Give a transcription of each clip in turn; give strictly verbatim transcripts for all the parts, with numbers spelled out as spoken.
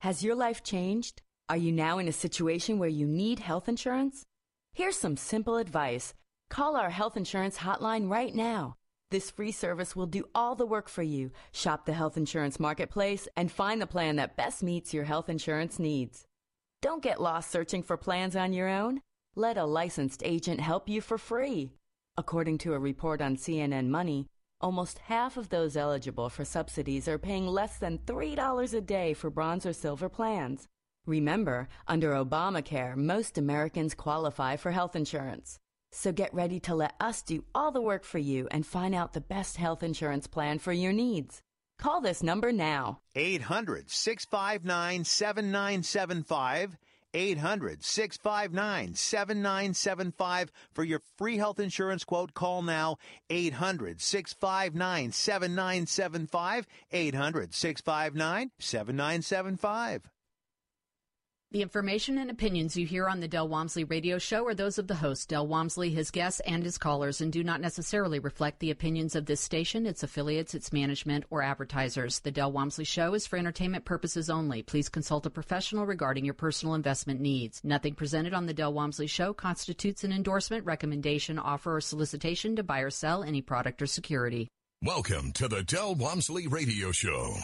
Has your life changed? Are you now in a situation where you need health insurance? Here's some simple advice. Call our health insurance hotline right now. This free service will do all the work for you. Shop the health insurance marketplace and find the plan that best meets your health insurance needs. Don't get lost searching for plans on your own. Let a licensed agent help you for free. According to a report on C N N Money, almost half of those eligible for subsidies are paying less than three dollars a day for bronze or silver plans. Remember, under Obamacare, most Americans qualify for health insurance. So get ready to let us do all the work for you and find out the best health insurance plan for your needs. Call this number now. eight hundred, six five nine, seven nine seven five. eight hundred, six five nine, seven nine seven five. For your free health insurance quote, call now. eight hundred, six five nine, seven nine seven five. eight hundred, six five nine, seven nine seven five. The information and opinions you hear on the Del Walmsley Radio Show are those of the host, Del Walmsley, his guests, and his callers, and do not necessarily reflect the opinions of this station, its affiliates, its management, or advertisers. The Del Walmsley Show is for entertainment purposes only. Please consult a professional regarding your personal investment needs. Nothing presented on the Del Walmsley Show constitutes an endorsement, recommendation, offer, or solicitation to buy or sell any product or security. Welcome to the Del Walmsley Radio Show.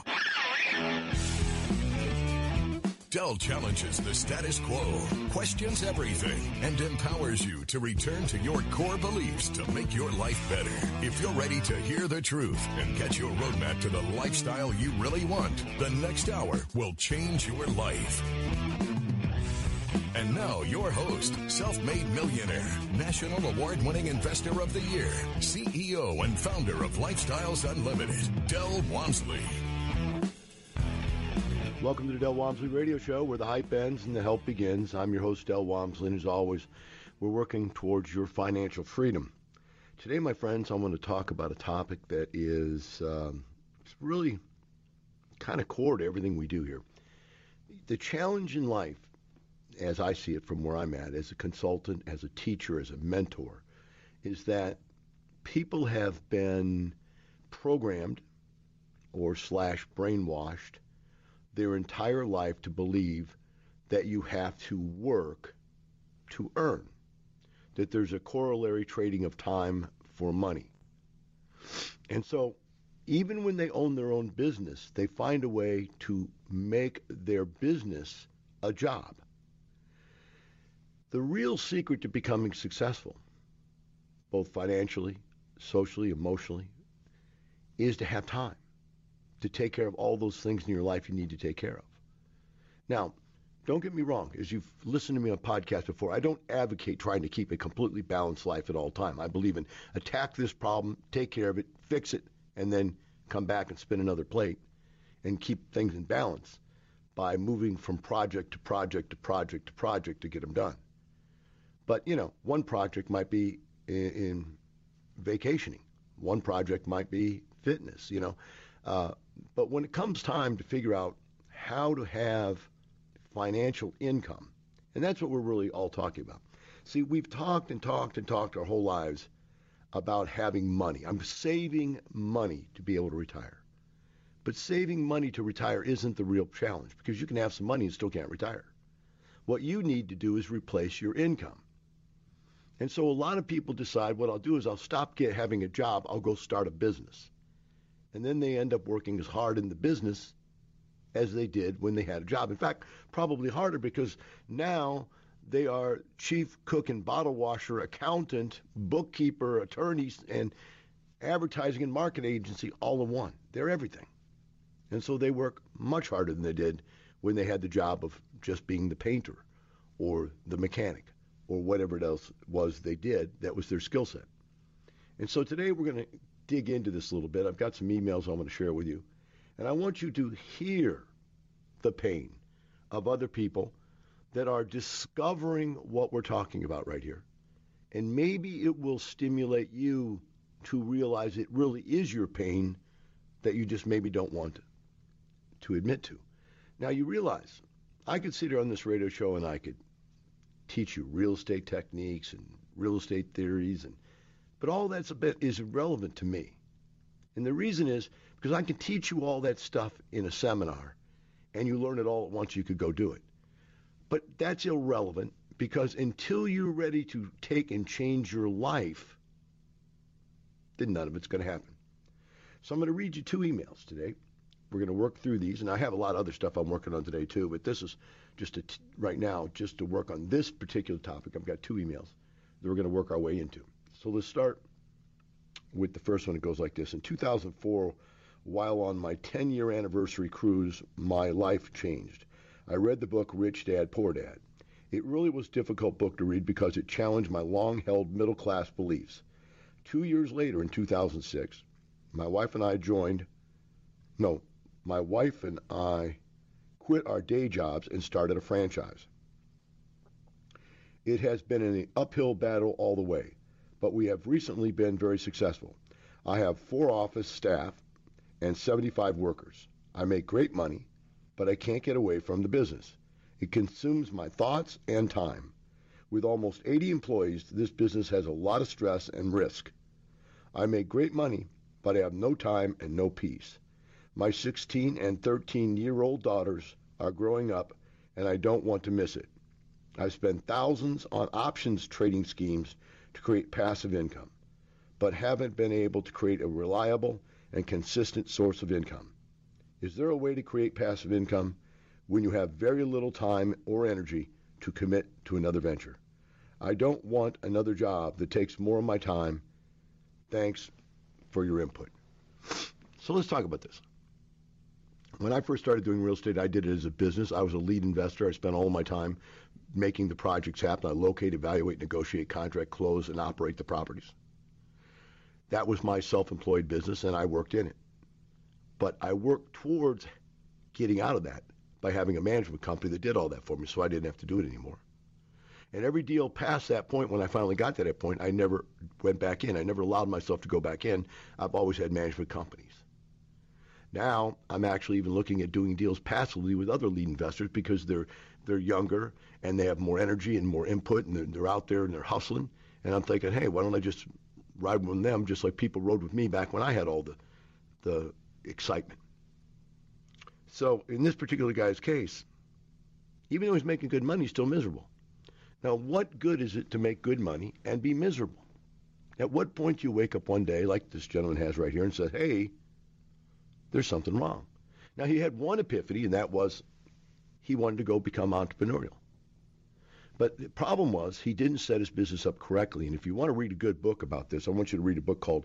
Del challenges the status quo, questions everything, and empowers you to return to your core beliefs to make your life better. If you're ready to hear the truth and get your roadmap to the lifestyle you really want, the next hour will change your life. And now your host, self-made millionaire, national award-winning investor of the year, C E O and founder of Lifestyles Unlimited, Del Walmsley. Welcome to the Del Walmsley Radio Show, where the hype ends and the help begins. I'm your host, Del Walmsley, and as always, we're working towards your financial freedom. Today, my friends, I want to talk about a topic that is um, really kind of core to everything we do here. The challenge in life, as I see it from where I'm at, as a consultant, as a teacher, as a mentor, is that people have been programmed or slash brainwashed their entire life to believe that you have to work to earn, that there's a corollary trading of time for money. And so even when they own their own business, they find a way to make their business a job. The real secret to becoming successful, both financially, socially, emotionally, is to have time to take care of all those things in your life you need to take care of. Now, don't get me wrong. As you've listened to me on podcasts before, I don't advocate trying to keep a completely balanced life at all time. I believe in attack this problem, take care of it, fix it, and then come back and spin another plate and keep things in balance by moving from project to project to project to project to get them done. But, you know, one project might be in, in vacationing. One project might be fitness, you know. Uh, but when it comes time to figure out how to have financial income, and that's what we're really all talking about. See, we've talked and talked and talked our whole lives about having money. I'm saving money to be able to retire. But saving money to retire isn't the real challenge, because you can have some money and still can't retire. What you need to do is replace your income. And so a lot of people decide, what I'll do is I'll stop get, having a job, I'll go start a business. And then they end up working as hard in the business as they did when they had a job. In fact, probably harder, because now they are chief cook and bottle washer, accountant, bookkeeper, attorneys, and advertising and marketing agency all in one. They're everything. And so they work much harder than they did when they had the job of just being the painter or the mechanic or whatever else was they did that was their skill set. And so today we're going to dig into this a little bit. I've got some emails I want to share with you. And I want you to hear the pain of other people that are discovering what we're talking about right here. And maybe it will stimulate you to realize it really is your pain that you just maybe don't want to admit to. Now, you realize I could sit here on this radio show and I could teach you real estate techniques and real estate theories, and but all that's a bit is irrelevant to me. And the reason is because I can teach you all that stuff in a seminar, and you learn it all at once, you could go do it. But that's irrelevant, because until you're ready to take and change your life, then none of it's going to happen. So I'm going to read you two emails today. We're going to work through these, and I have a lot of other stuff I'm working on today too, but this is just to t- right now, just to work on this particular topic. I've got two emails that we're going to work our way into. So let's start with the first one. It goes like this. In two thousand four, while on my ten-year anniversary cruise, my life changed. I read the book Rich Dad, Poor Dad. It really was a difficult book to read because it challenged my long-held middle-class beliefs. Two years later, in two thousand six, my wife and I joined, no, my wife and I quit our day jobs and started a franchise. It has been an uphill battle all the way, but we have recently been very successful. I have four office staff and seventy-five workers. I make great money, but I can't get away from the business. It consumes my thoughts and time. With almost eighty employees, this business has a lot of stress and risk. I make great money, but I have no time and no peace. My sixteen and thirteen-year-old daughters are growing up, and I don't want to miss it. I've spent thousands on options trading schemes to create passive income, but haven't been able to create a reliable and consistent source of income. Is there a way to create passive income when you have very little time or energy to commit to another venture? I don't want another job that takes more of my time. Thanks for your input. So let's talk about this. When I first started doing real estate, I did it as a business. I was a lead investor. I spent all my time making the projects happen. I locate, evaluate, negotiate, contract, close, and operate the properties. That was my self-employed business, and I worked in it. But I worked towards getting out of that by having a management company that did all that for me, so I didn't have to do it anymore. And every deal past that point, when I finally got to that point, I never went back in. I never allowed myself to go back in. I've always had management companies. Now, I'm actually even looking at doing deals passively with other lead investors because they're they're younger and they have more energy and more input, and they're, they're out there and they're hustling. And I'm thinking, hey, why don't I just ride with them just like people rode with me back when I had all the the excitement. So in this particular guy's case, even though he's making good money, he's still miserable. Now, what good is it to make good money and be miserable? At what point do you wake up one day, like this gentleman has right here, and say, hey, there's something wrong? Now, he had one epiphany, and that was he wanted to go become entrepreneurial. But the problem was he didn't set his business up correctly. And if you want to read a good book about this, I want you to read a book called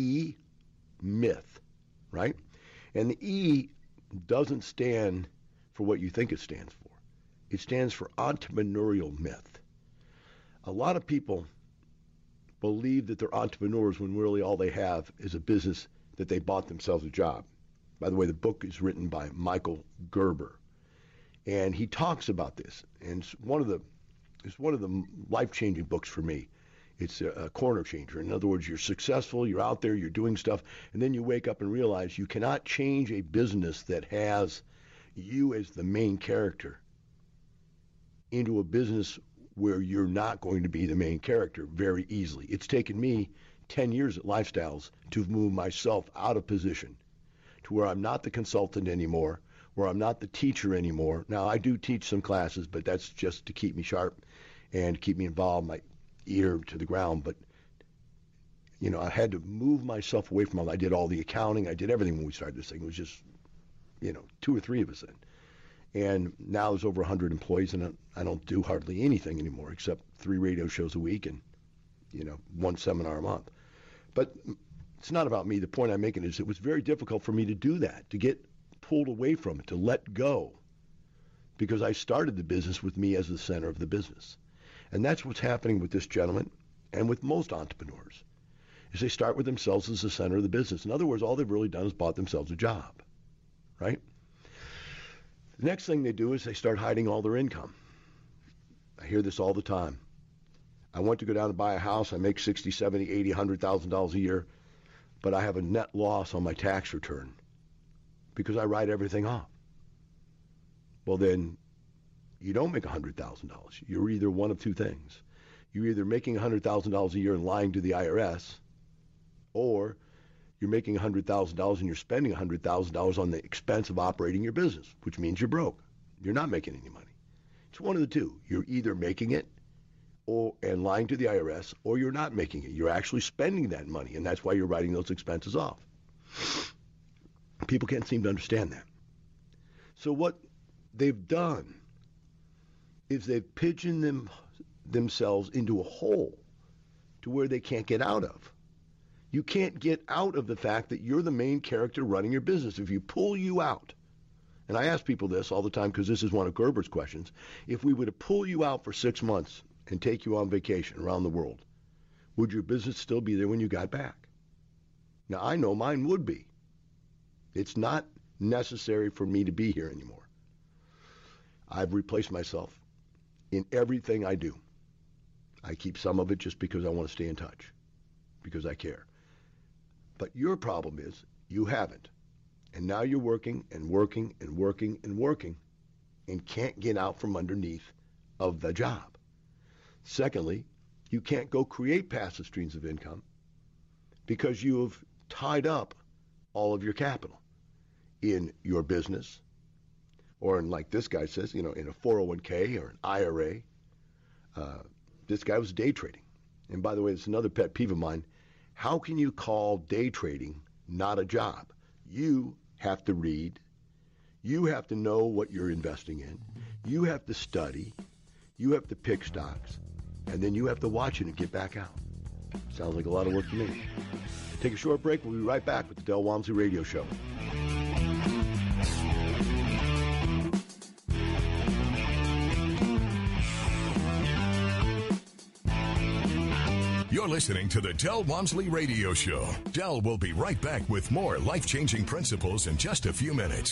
E-Myth, right? And the E doesn't stand for what you think it stands for. It stands for entrepreneurial myth. A lot of people believe that they're entrepreneurs when really all they have is a business that they bought themselves a job. By the way, the book is written by Michael Gerber, and he talks about this. And it's one of the it's one of the life-changing books for me. It's a, a corner changer. In other words, you're successful, you're out there, you're doing stuff, and then you wake up and realize you cannot change a business that has you as the main character into a business where you're not going to be the main character very easily. It's taken me ten years at Lifestyles to move myself out of position to where I'm not the consultant anymore, where I'm not the teacher anymore. Now, I do teach some classes, but that's just to keep me sharp and keep me involved, my ear to the ground. But, you know, I had to move myself away from all. I did all the accounting. I did everything when we started this thing. It was just, you know, two or three of us then. And now there's over one hundred employees, and I don't do hardly anything anymore except three radio shows a week and, you know, one seminar a month. But it's not about me. The point I'm making is it was very difficult for me to do that, to get pulled away from it, to let go, because I started the business with me as the center of the business. And that's what's happening with this gentleman and with most entrepreneurs, is they start with themselves as the center of the business. In other words, all they've really done is bought themselves a job, right? The next thing they do is they start hiding all their income. I hear this all the time. I want to go down and buy a house. I make sixty, seventy, eighty, one hundred thousand dollars a year, but I have a net loss on my tax return because I write everything off. Well, then you don't make one hundred thousand dollars. You're either one of two things. You're either making one hundred thousand dollars a year and lying to the I R S, or you're making one hundred thousand dollars and you're spending one hundred thousand dollars on the expense of operating your business, which means you're broke. You're not making any money. It's one of the two. You're either making it or and lying to the I R S, or you're not making it. You're actually spending that money, and that's why you're writing those expenses off. People can't seem to understand that. So what they've done is they've pigeoned them, themselves into a hole to where they can't get out of. You can't get out of the fact that you're the main character running your business. If you pull you out, and I ask people this all the time because this is one of Gerber's questions, if we were to pull you out for six months and take you on vacation around the world, would your business still be there when you got back? Now, I know mine would be. It's not necessary for me to be here anymore. I've replaced myself in everything I do. I keep some of it just because I want to stay in touch, because I care. But your problem is you haven't. And now you're working and working and working and working and can't get out from underneath of the job. Secondly, you can't go create passive streams of income because you have tied up all of your capital in your business, or in, like this guy says, you know, in a four oh one k or an I R A. Uh, this guy was day trading. And by the way, it's another pet peeve of mine. How can you call day trading not a job? You have to read. You have to know what you're investing in. You have to study. You have to pick stocks. And then you have to watch it and get back out. Sounds like a lot of work to me. Take a short break. We'll be right back with the Del Walmsley Radio Show. You're listening to the Del Walmsley Radio Show. Del will be right back with more life-changing principles in just a few minutes.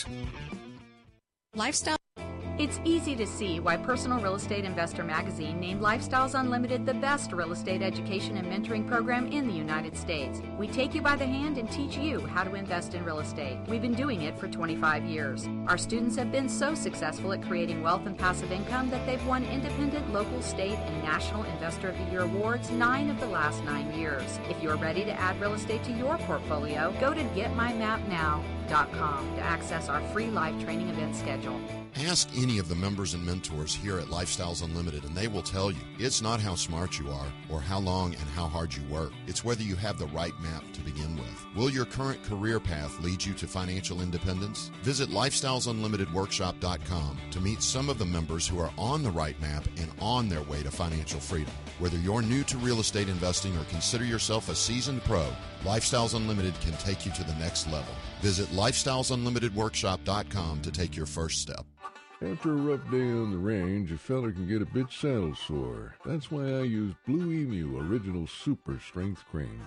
Lifestyle. It's easy to see why Personal Real Estate Investor Magazine named Lifestyles Unlimited the best real estate education and mentoring program in the United States. We take you by the hand and teach you how to invest in real estate. We've been doing it for twenty-five years. Our students have been so successful at creating wealth and passive income that they've won independent, local, state, and national Investor of the Year awards nine of the last nine years. If you're ready to add real estate to your portfolio, go to get my map now dot com to access our free live training event schedule. Ask any of the members and mentors here at Lifestyles Unlimited, and they will tell you it's not how smart you are or how long and how hard you work. It's whether you have the right map to begin with. Will your current career path lead you to financial independence? Visit lifestyles unlimited workshop dot com to meet some of the members who are on the right map and on their way to financial freedom. Whether you're new to real estate investing or consider yourself a seasoned pro, Lifestyles Unlimited can take you to the next level. Visit lifestyles unlimited workshop dot com to take your first step. After a rough day on the range, a fella can get a bit saddle sore. That's why I use Blue Emu Original Super Strength Cream.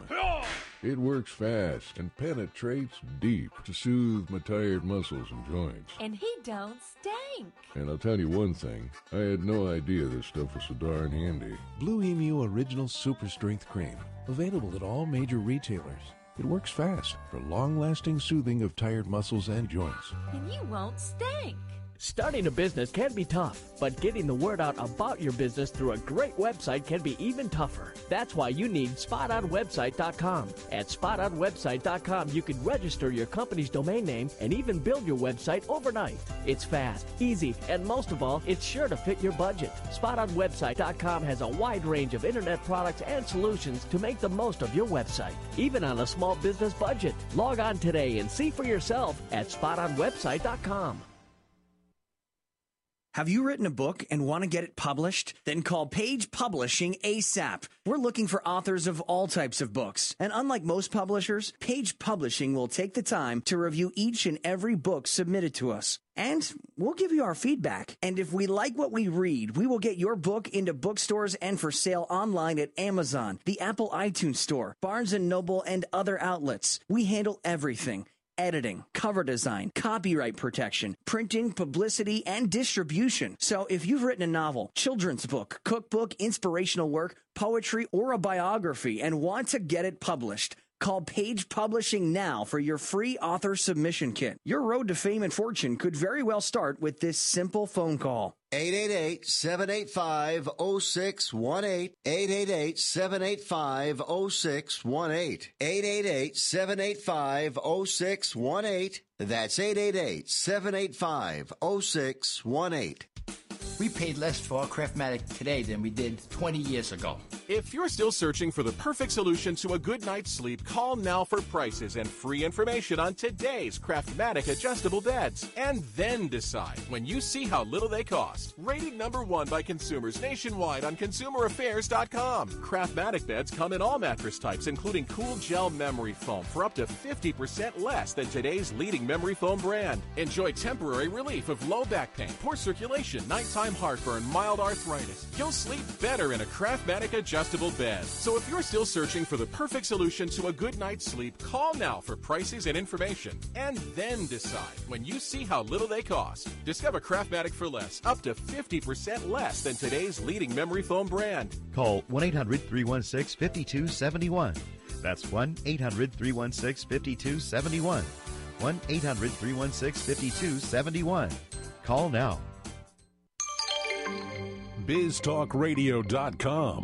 It works fast and penetrates deep to soothe my tired muscles and joints. And he don't stink. And I'll tell you one thing, I had no idea this stuff was so darn handy. Blue Emu Original Super Strength Cream. Available at all major retailers. It works fast for long-lasting soothing of tired muscles and joints. And you won't stink. Starting a business can be tough, but getting the word out about your business through a great website can be even tougher. That's why you need spot on website dot com. At spot on website dot com, you can register your company's domain name and even build your website overnight. It's fast, easy, and most of all, it's sure to fit your budget. spot on website dot com has a wide range of internet products and solutions to make the most of your website, even on a small business budget. Log on today and see for yourself at spot on website dot com. Have you written a book and want to get it published? Then call Page Publishing ASAP. We're looking for authors of all types of books. And unlike most publishers, Page Publishing will take the time to review each and every book submitted to us. And we'll give you our feedback. And if we like what we read, we will get your book into bookstores and for sale online at Amazon, the Apple iTunes Store, Barnes and Noble, and other outlets. We handle everything. Editing, cover design, copyright protection, printing, publicity, and distribution. So if you've written a novel, children's book, cookbook, inspirational work, poetry, or a biography and want to get it published, call Page Publishing now for your free author submission kit. Your road to fame and fortune could very well start with this simple phone call. eight eight eight, seven eight five, zero six one eight. eight eight eight, seven eight five, zero six one eight. eight eight eight, seven eight five, zero six one eight. That's eight eight eight, seven eight five, zero six one eight. We paid less for our Craftmatic today than we did twenty years ago. If you're still searching for the perfect solution to a good night's sleep, call now for prices and free information on today's Craftmatic adjustable beds. And then decide when you see how little they cost. Rated number one by consumers nationwide on consumer affairs dot com. Craftmatic beds come in all mattress types, including cool gel memory foam for up to fifty percent less than today's leading memory foam brand. Enjoy temporary relief of low back pain, poor circulation, nighttime heartburn, mild arthritis. You'll sleep better in a Craftmatic adjustable bed. So if you're still searching for the perfect solution to a good night's sleep, call now for prices and information. And then decide when you see how little they cost. Discover Craftmatic for less, up to fifty percent less than today's leading memory foam brand. Call one eight hundred, three one six, five two seven one. That's one eight hundred, three one six, five two seven one. one eight hundred, three one six, five two seven one. Call now. biz talk radio dot com.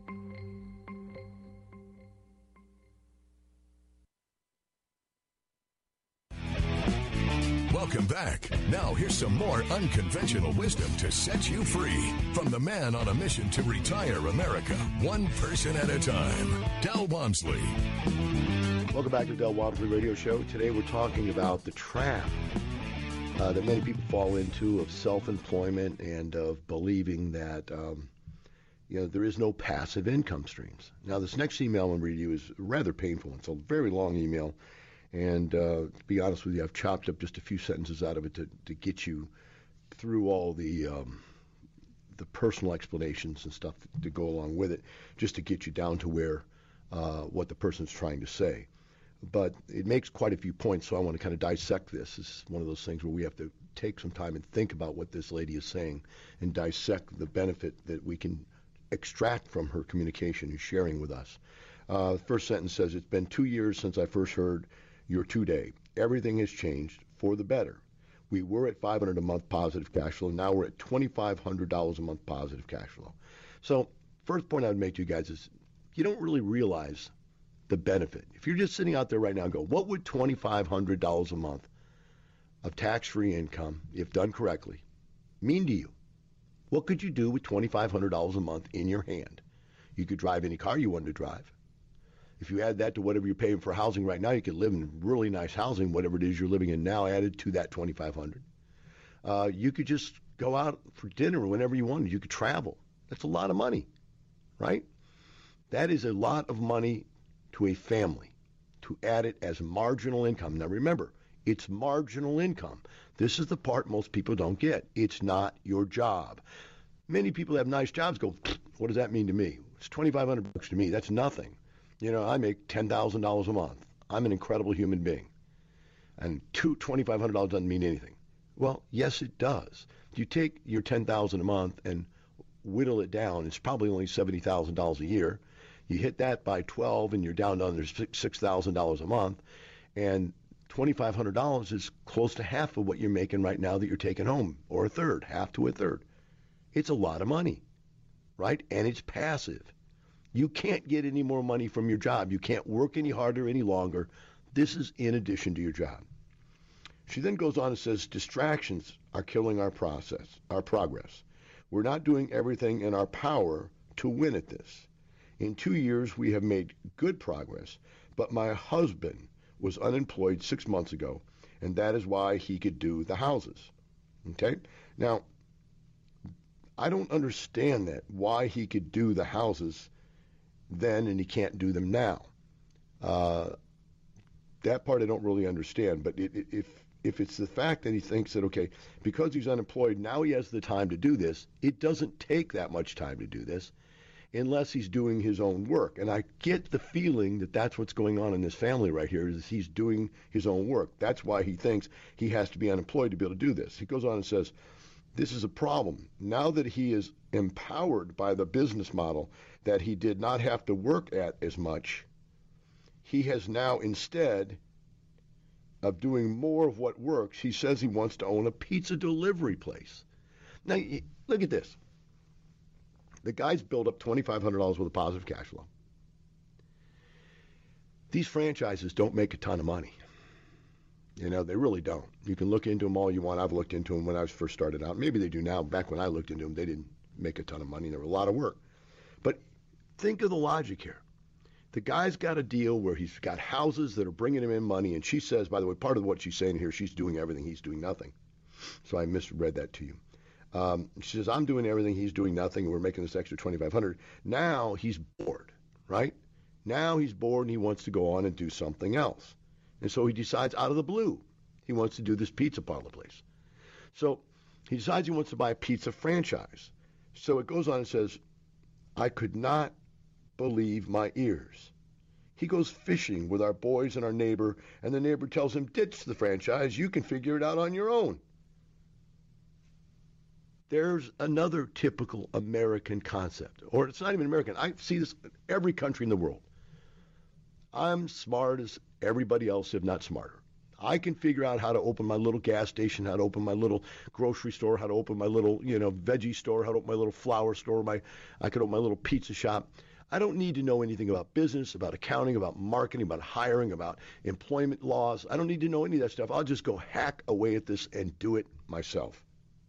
Welcome back. Now here's some more unconventional wisdom to set you free from the man on a mission to retire America, one person at a time, Del Walmsley. Welcome back to the Del Walmsley Radio Show. Today we're talking about the trap uh, that many people fall into of self-employment and of believing that um, you know there is no passive income streams. Now this next email I'm going to read you is rather painful. It's a very long email. And uh, to be honest with you, I've chopped up just a few sentences out of it to, to get you through all the um, the personal explanations and stuff to go along with it, just to get you down to where uh, what the person's trying to say. But it makes quite a few points, so I want to kind of dissect this. It's one of those things where we have to take some time and think about what this lady is saying and dissect the benefit that we can extract from her communication and sharing with us. Uh, the first sentence says, "It's been two years since I first heard your two-day. Everything has changed for the better. We were at five hundred dollars a month positive cash flow. Now we're at twenty-five hundred dollars a month positive cash flow." So first point I would make to you guys is you don't really realize the benefit. If you're just sitting out there right now and go, what would twenty-five hundred dollars a month of tax-free income, if done correctly, mean to you? What could you do with twenty-five hundred dollars a month in your hand? You could drive any car you wanted to drive. If you add that to whatever you're paying for housing right now, you could live in really nice housing, whatever it is you're living in now, added to that twenty-five hundred dollars. Uh, you could just go out for dinner whenever you wanted. You could travel. That's a lot of money, right? That is a lot of money to a family to add it as marginal income. Now remember, it's marginal income. This is the part most people don't get. It's not your job. Many people have nice jobs go, what does that mean to me? It's twenty-five hundred bucks to me. That's nothing. You know, I make ten thousand dollars a month. I'm an incredible human being. And two, twenty-five hundred dollars doesn't mean anything. Well, yes, it does. You take your ten thousand dollars a month and whittle it down. It's probably only seventy thousand dollars a year. You hit that by twelve, and you're down to under six thousand dollars a month. And twenty-five hundred dollars is close to half of what you're making right now that you're taking home, or a third, half to a third. It's a lot of money, right? And it's passive. You can't get any more money from your job. You can't work any harder any longer. This is in addition to your job. She then goes on and says, distractions are killing our process, our progress. We're not doing everything in our power to win at this. In two years, we have made good progress, but my husband was unemployed six months ago, and that is why he could do the houses. Okay? Now, I don't understand that, why he could do the houses then and he can't do them now. Uh, that part I don't really understand. But it, it, if if it's the fact that he thinks that, okay, because he's unemployed, now he has the time to do this, it doesn't take that much time to do this unless he's doing his own work. And I get the feeling that that's what's going on in this family right here, is he's doing his own work. That's why he thinks he has to be unemployed to be able to do this. He goes on and says, this is a problem. Now that he is empowered by the business model that he did not have to work at as much, he has now, instead of doing more of what works, he says he wants to own a pizza delivery place. Now, look at this. The guy's built up twenty-five hundred dollars worth of positive cash flow. These franchises don't make a ton of money. You know, they really don't. You can look into them all you want. I've looked into them when I was first started out. Maybe they do now. Back when I looked into them, they didn't make a ton of money. There were a lot of work. But think of the logic here. The guy's got a deal where he's got houses that are bringing him in money, and she says, by the way, part of what she's saying here, she's doing everything, he's doing nothing. So I misread that to you. Um, she says, I'm doing everything, he's doing nothing, and we're making this extra twenty-five hundred dollars. Now he's bored, right? Now he's bored and he wants to go on and do something else. And so he decides out of the blue he wants to do this pizza parlor place. So he decides he wants to buy a pizza franchise. So it goes on and says, I could not believe my ears. He goes fishing with our boys and our neighbor, and the neighbor tells him, ditch the franchise, you can figure it out on your own. There's another typical American concept, or it's not even American. I see this in every country in the world. I'm smart as everybody else, if not smarter. I can figure out how to open my little gas station, how to open my little grocery store, how to open my little, you know, veggie store, how to open my little flower store, my I could open my little pizza shop. I don't need to know anything about business, about accounting, about marketing, about hiring, about employment laws. I don't need to know any of that stuff. I'll just go hack away at this and do it myself,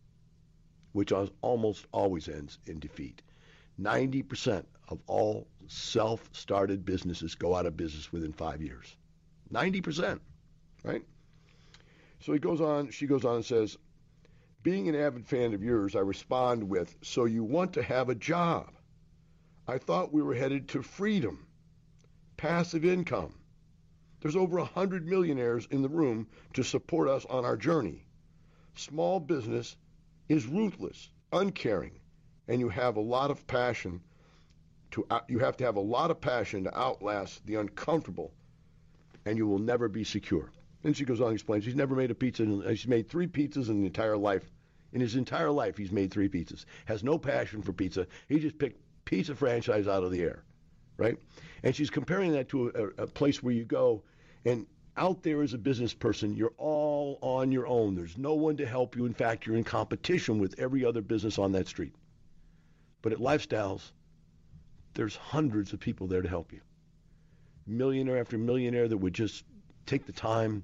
which almost always ends in defeat. ninety percent of all self-started businesses go out of business within five years. ninety percent, right? So he goes on, she goes on and says, being an avid fan of yours, I respond with, so you want to have a job. I thought we were headed to freedom, passive income. There's over one hundred millionaires in the room to support us on our journey. Small business is ruthless, uncaring, and you have a lot of passion to you have to have a lot of passion to outlast the uncomfortable, and you will never be secure. Then she goes on and explains he's never made a pizza. He's made three pizzas in the entire life. In his entire life, he's made three pizzas. Has no passion for pizza. He just picked pizza franchise out of the air, right? And she's comparing that to a, a place where you go, and out there as a business person, you're all on your own. There's no one to help you. In fact, you're in competition with every other business on that street. But at Lifestyles, there's hundreds of people there to help you. Millionaire after millionaire that would just take the time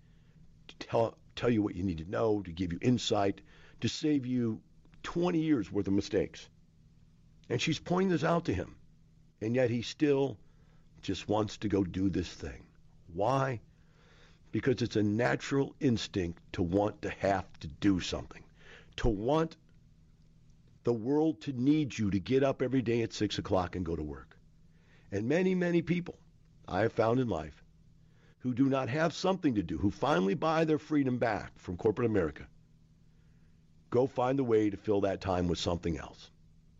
to tell, tell you what you need to know, to give you insight, to save you twenty years worth of mistakes. And she's pointing this out to him. And yet he still just wants to go do this thing. Why? Because it's a natural instinct to want to have to do something, to want the world to need you to get up every day at six o'clock and go to work. And many, many people I have found in life who do not have something to do, who finally buy their freedom back from corporate America, go find a way to fill that time with something else.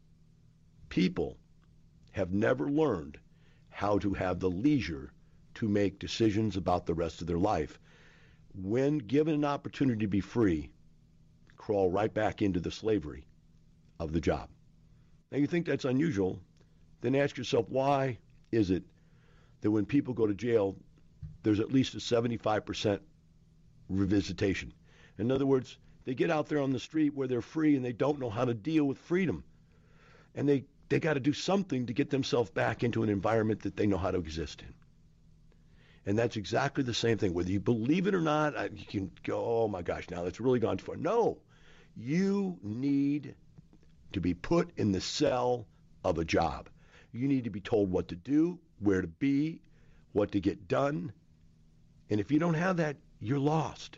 People have never learned how to have the leisure to make decisions about the rest of their life. When given an opportunity to be free, crawl right back into the slavery of the job. Now you think that's unusual, then ask yourself, why is it that when people go to jail, there's at least a seventy-five percent revisitation? In other words, they get out there on the street where they're free and they don't know how to deal with freedom. And they, they got to do something to get themselves back into an environment that they know how to exist in. And that's exactly the same thing. Whether you believe it or not, you can go, oh my gosh, now that's really gone too far. No, you need to be put in the cell of a job. You need to be told what to do, where to be, what to get done. And if you don't have that, you're lost.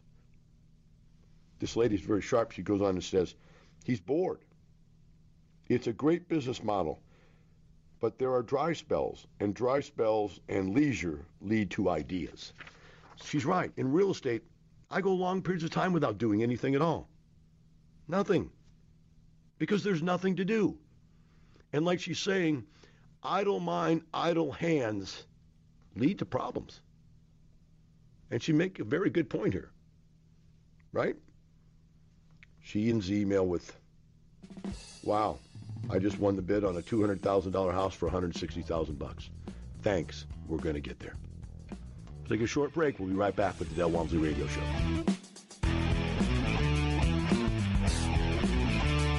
This lady's very sharp. She goes on and says, he's bored. It's a great business model, but there are dry spells, and dry spells and leisure lead to ideas. She's right. In real estate, I go long periods of time without doing anything at all. Nothing. Because there's nothing to do. And like she's saying, idle mind, idle hands lead to problems. And she make a very good point here. Right? She ends the email with, wow, I just won the bid on a two hundred thousand dollars house for one hundred sixty thousand bucks. Thanks. We're going to get there. Take a short break. We'll be right back with the Del Walmsley Radio Show.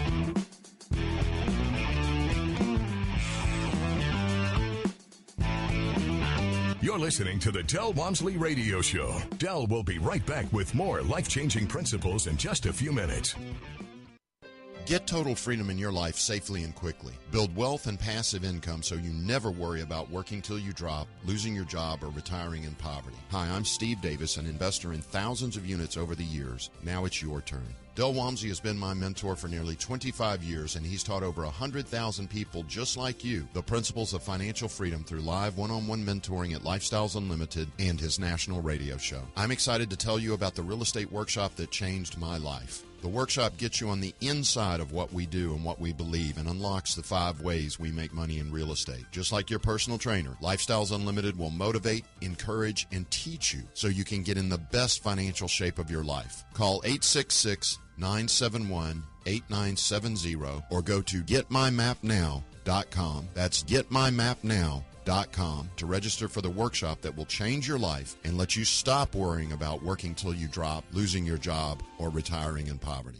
You're listening to the Del Walmsley Radio Show. Del will be right back with more life-changing principles in just a few minutes. Get total freedom in your life safely and quickly. Build wealth and passive income so you never worry about working till you drop, losing your job, or retiring in poverty. Hi, I'm Steve Davis, an investor in thousands of units over the years. Now it's your turn. Del Walmsley has been my mentor for nearly twenty-five years, and he's taught over one hundred thousand people just like you the principles of financial freedom through live one-on-one mentoring at Lifestyles Unlimited and his national radio show. I'm excited to tell you about the real estate workshop that changed my life. The workshop gets you on the inside of what we do and what we believe and unlocks the five ways we make money in real estate. Just like your personal trainer, Lifestyles Unlimited will motivate, encourage, and teach you so you can get in the best financial shape of your life. Call eight six six, nine seven one, eight nine seven zero or go to get my map now dot com. That's get my map now dot com to register for the workshop that will change your life and let you stop worrying about working till you drop, losing your job, or retiring in poverty.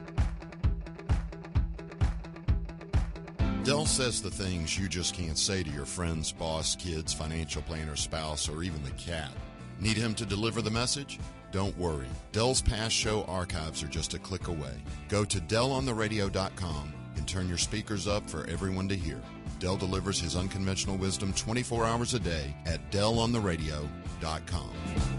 Del says the things you just can't say to your friends, boss, kids, financial planner, spouse, or even the cat. Need him to deliver the message? Don't worry. Del's past show archives are just a click away. Go to del on the radio dot com and turn your speakers up for everyone to hear. Del delivers his unconventional wisdom twenty-four hours a day at del on the radio dot com.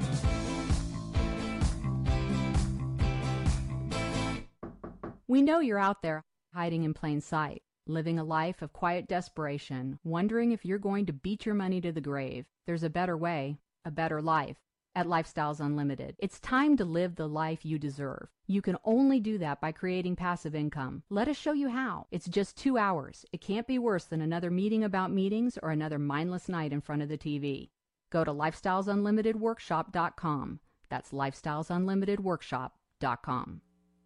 We know you're out there hiding in plain sight, living a life of quiet desperation, wondering if you're going to beat your money to the grave. There's a better way, a better life. At Lifestyles Unlimited. It's time to live the life you deserve. You can only do that by creating passive income. Let us show you how. It's just two hours. It can't be worse than another meeting about meetings or another mindless night in front of the T V. Go to lifestyles unlimited workshop dot com. That's lifestyles unlimited workshop dot com.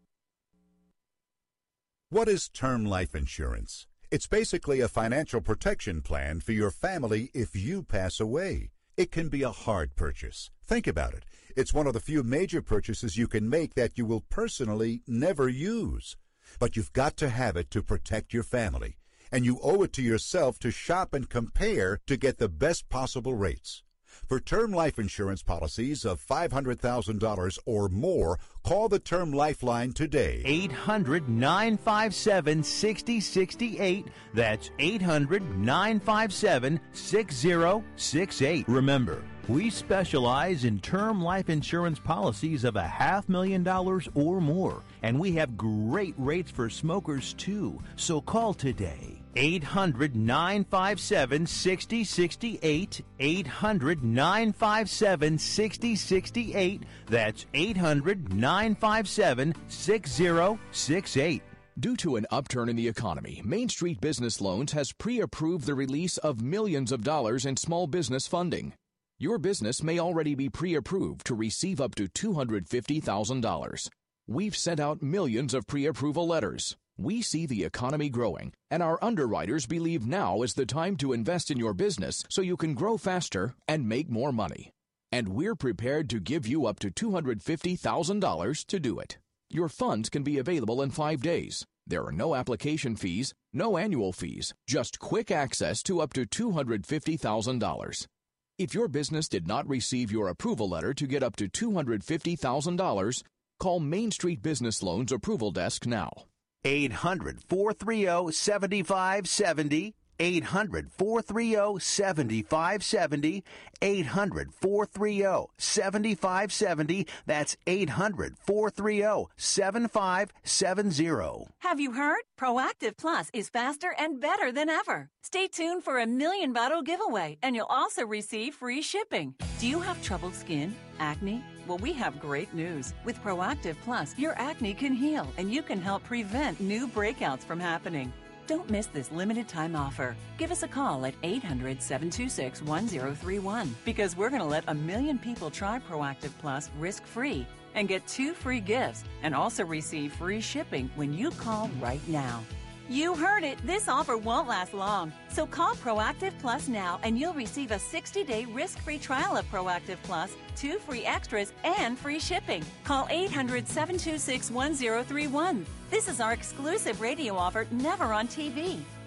What is term life insurance? It's basically a financial protection plan for your family if you pass away. It can be a hard purchase. Think about it. It's one of the few major purchases you can make that you will personally never use. But you've got to have it to protect your family. And you owe it to yourself to shop and compare to get the best possible rates. For term life insurance policies of five hundred thousand dollars or more, call the Term Lifeline today. eight hundred, nine five seven, six zero six eight. That's eight hundred, nine five seven, six zero six eight. Remember, we specialize in term life insurance policies of a half million dollars or more, and we have great rates for smokers too. So call today. eight hundred, nine five seven, six zero six eight. eight hundred, nine five seven, six zero six eight. That's eight hundred, nine five seven, six zero six eight. Due to an upturn in the economy, Main Street Business Loans has pre-approved the release of millions of dollars in small business funding. Your business may already be pre-approved to receive up to two hundred fifty thousand dollars. We've sent out millions of pre-approval letters. We see the economy growing, and our underwriters believe now is the time to invest in your business so you can grow faster and make more money. And we're prepared to give you up to two hundred fifty thousand dollars to do it. Your funds can be available in five days. There are no application fees, no annual fees, just quick access to up to two hundred fifty thousand dollars. If your business did not receive your approval letter to get up to two hundred fifty thousand dollars, call Main Street Business Loans Approval Desk now. eight hundred, four three zero, seven five seven zero. eight hundred, four three zero, seven five seven zero. eight hundred, four three zero, seven five seven zero. That's eight hundred, four three zero, seven five seven zero. Have you heard? Proactive Plus is faster and better than ever. Stay tuned for a million bottle giveaway, and you'll also receive free shipping. Do you have troubled skin? Acne? Well, we have great news. With Proactive Plus, your acne can heal, and you can help prevent new breakouts from happening. Don't miss this limited time offer. Give us a call at eight hundred, seven two six, one zero three one because we're going to let a million people try Proactive Plus risk-free and get two free gifts and also receive free shipping when you call right now. You heard it. This offer won't last long. So call Proactive Plus now and you'll receive a sixty-day risk-free trial of Proactive Plus, two free extras, and free shipping. Call eight hundred, seven two six, one zero three one. This is our exclusive radio offer, never on T V.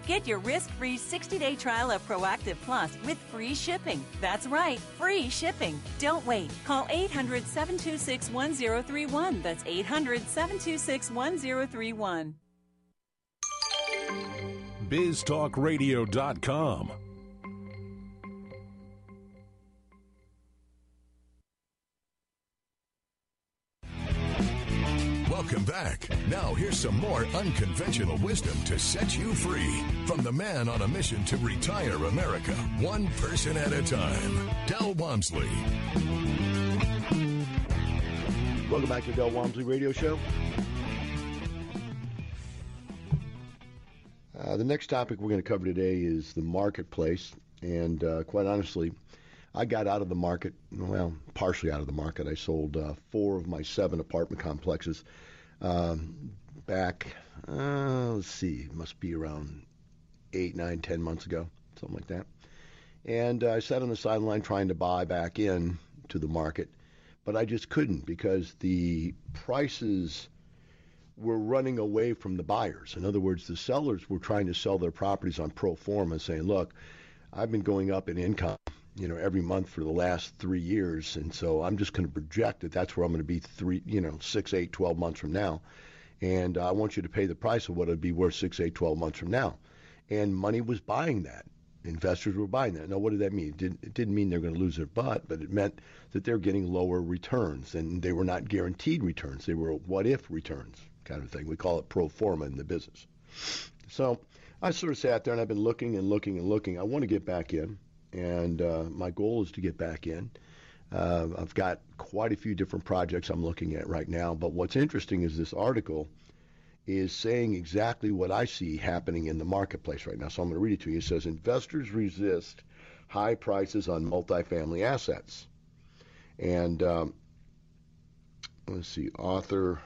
Get your risk-free sixty-day trial of Proactive Plus with free shipping. That's right, free shipping. Don't wait. Call eight hundred, seven two six, one zero three one. That's eight hundred, seven two six, one zero three one. biz talk radio dot com. Welcome back. Now here's some more unconventional wisdom to set you free from the man on a mission to retire America, one person at a time, Del Walmsley. Welcome back to the Del Walmsley Radio Show. Uh, the next topic we're going to cover today is the marketplace. And uh, quite honestly, I got out of the market, well, partially out of the market. I sold uh, four of my seven apartment complexes um, back, uh, let's see, it must be around eight, nine, ten months ago, something like that. And uh, I sat on the sideline trying to buy back in to the market, but I just couldn't because the prices were running away from the buyers. In other words, the sellers were trying to sell their properties on pro forma, saying, look, I've been going up in income, you know, every month for the last three years, and so I'm just going to project that that's where I'm going to be three, you know, six, eight, twelve months from now, and uh, I want you to pay the price of what it'd be worth six, eight, twelve months from now. And money was buying that. Investors were buying that. Now, what did that mean? It didn't, it didn't mean they're going to lose their butt, but it meant that they're getting lower returns, and they were not guaranteed returns. They were what-if returns kind of thing. We call it pro forma in the business. So I sort of sat there, and I've been looking and looking and looking. I want to get back in. And uh, my goal is to get back in. Uh, I've got quite a few different projects I'm looking at right now. But what's interesting is this article is saying exactly what I see happening in the marketplace right now. So I'm going to read it to you. It says, investors resist high prices on multifamily assets. And um, let's see, author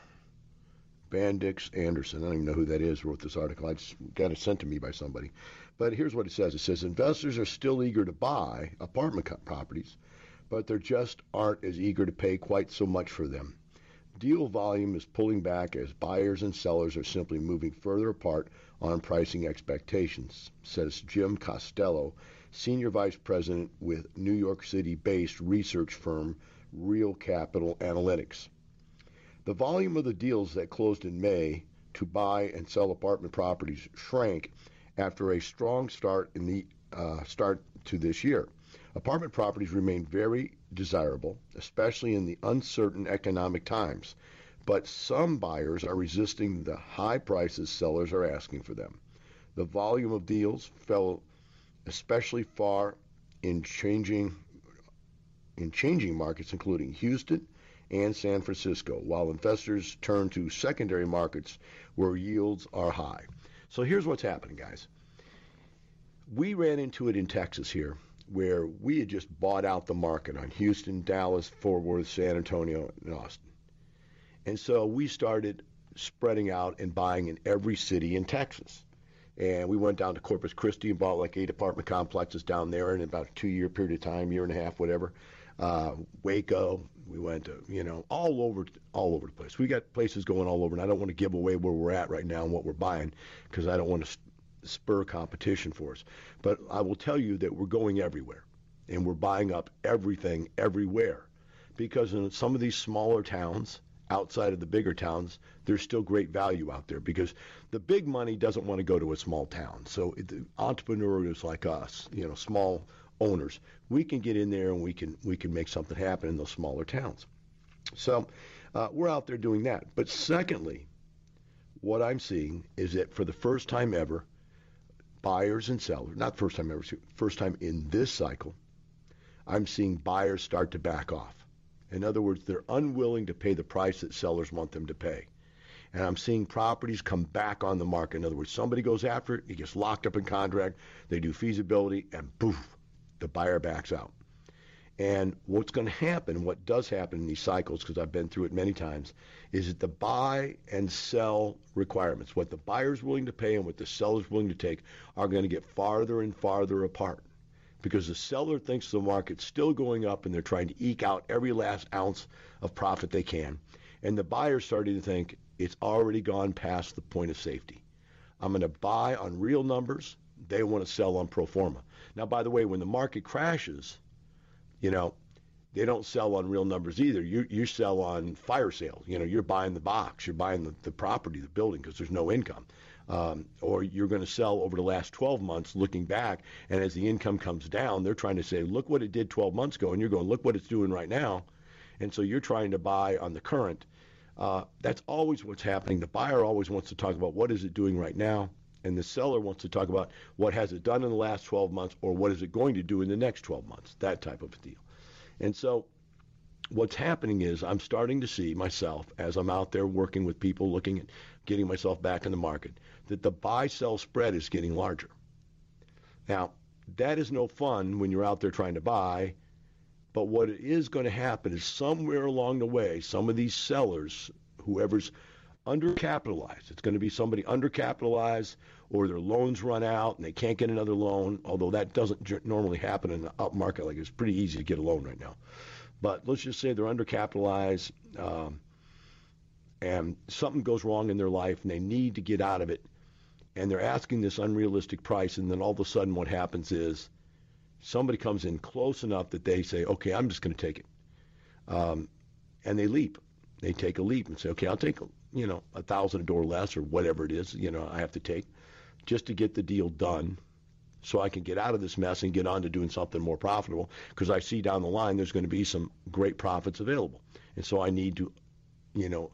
Bandix Anderson, I don't even know who that is, wrote this article. I just got it sent to me by somebody. But here's what it says. It says, investors are still eager to buy apartment properties, but they just aren't as eager to pay quite so much for them. Deal volume is pulling back as buyers and sellers are simply moving further apart on pricing expectations, says Jim Costello, Senior Vice President with New York City-based research firm Real Capital Analytics. The volume of the deals that closed in May to buy and sell apartment properties shrank after a strong start in the uh, start to this year. Apartment properties remain very desirable, especially in the uncertain economic times, but some buyers are resisting the high prices sellers are asking for them. The volume of deals fell especially far in changing in changing markets, including Houston and San Francisco, while investors turn to secondary markets where yields are high. So here's what's happening, guys. We ran into it in Texas here, where we had just bought out the market on Houston, Dallas, Fort Worth, San Antonio, and Austin. And so we started spreading out and buying in every city in Texas. And we went down to Corpus Christi and bought like eight apartment complexes down there in about a two-year period of time, year and a half, whatever. Uh, Waco, we went to, you know, all over all over the place. We got places going all over, and I don't want to give away where we're at right now and what we're buying because I don't want to spur competition for us. But I will tell you that we're going everywhere, and we're buying up everything everywhere because in some of these smaller towns, outside of the bigger towns, there's still great value out there because the big money doesn't want to go to a small town. So the entrepreneurs like us, you know, small owners, we can get in there and we can we can make something happen in those smaller towns. So uh, we're out there doing that. But secondly, what I'm seeing is that for the first time ever, buyers and sellers, not first time ever, first time in this cycle, I'm seeing buyers start to back off. In other words, they're unwilling to pay the price that sellers want them to pay. And I'm seeing properties come back on the market. In other words, somebody goes after it, it gets locked up in contract, they do feasibility, and poof, the buyer backs out. And what's going to happen, what does happen in these cycles, because I've been through it many times, is that the buy and sell requirements, what the buyer's willing to pay and what the seller's willing to take, are going to get farther and farther apart. Because the seller thinks the market's still going up and they're trying to eke out every last ounce of profit they can. And the buyer's starting to think it's already gone past the point of safety. I'm going to buy on real numbers. They want to sell on pro forma. Now, by the way, when the market crashes, you know, they don't sell on real numbers either. You you sell on fire sales. You know, you're buying the box, you're buying the, the property, the building, because there's no income. Um, or you're going to sell over the last twelve months looking back, and as the income comes down, they're trying to say, look what it did twelve months ago, and you're going, look what it's doing right now. And so you're trying to buy on the current. Uh, that's always what's happening. The buyer always wants to talk about what is it doing right now, and the seller wants to talk about what has it done in the last twelve months or what is it going to do in the next twelve months, that type of a deal. And so what's happening is I'm starting to see myself, as I'm out there working with people, looking at getting myself back in the market, that the buy-sell spread is getting larger. Now, that is no fun when you're out there trying to buy, but what is going to happen is somewhere along the way, some of these sellers, whoever's undercapitalized, it's going to be somebody undercapitalized or their loans run out and they can't get another loan, although that doesn't normally happen in an up market. Like, it's pretty easy to get a loan right now. But let's just say they're undercapitalized um, and something goes wrong in their life and they need to get out of it, and they're asking this unrealistic price, and then all of a sudden what happens is somebody comes in close enough that they say, okay, I'm just going to take it. Um, and they leap. They take a leap and say, okay, I'll take, you know, a thousand a door less or whatever it is, you know, I have to take just to get the deal done so I can get out of this mess and get on to doing something more profitable, because I see down the line there's going to be some great profits available. And so I need to, you know,